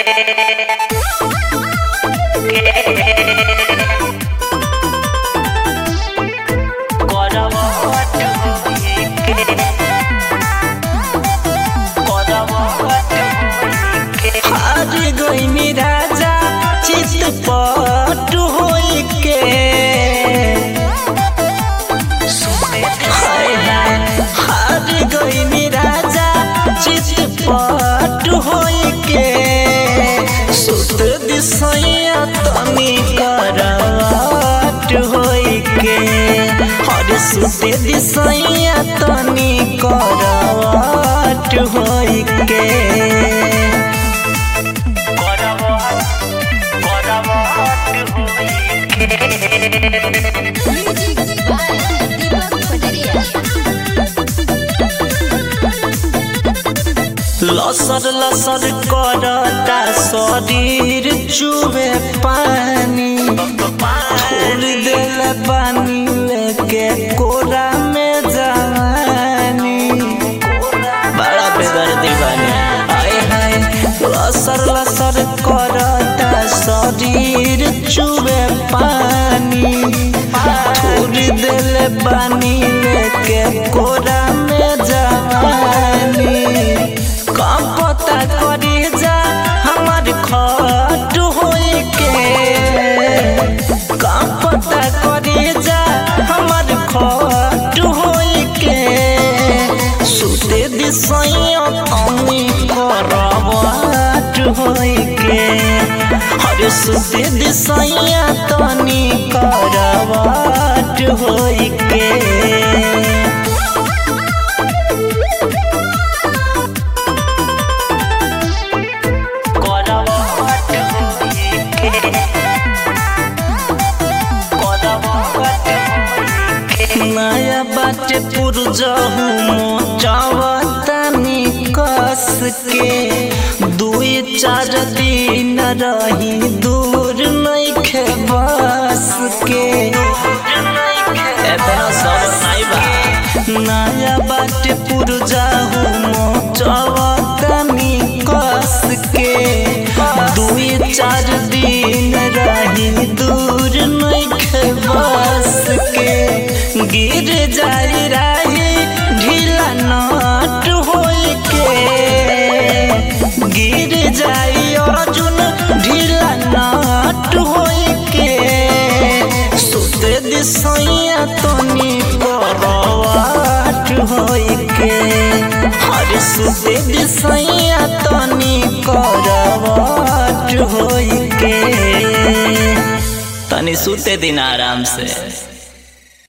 राजा चितपट होई के हार गईनी राजा चितपट होई के सुत दिसैया तनी करवट होई के हर सुत दिसैया तनी करवट होई के लसर लसर करता शरीर चुबे पानी छोड़ दिल पानी लेके कोरा में जवानी बड़ा बेदर्दी बनी आए हाय लसर लसर करता शरीर चुबे पानी छोड़ दिल पानी लेके कोरा में जवानी पता करी जा हमार खट होई के पता करी जा हमार खट होई के सुते दिसैया तनी करवट होई के हर सुते दिसैया तनी करवट होई के नया बाटे पुरजहू मोचावतनी कस के 2-4 दिन रही दूर नइखे बस के एतना सब नहीं बा नया बाटे पुरजहू मोचावतनी कस के 2-4 दिन रही दूर नइखे बस के गिर जाई राही ढीला नट होई के गिर जाई अर्जुन ढीला नट होई के सुते दिसैया तनी करवट होई के हर सुते दिसैया तनी करवट होई के तनी सुते दिन आराम से।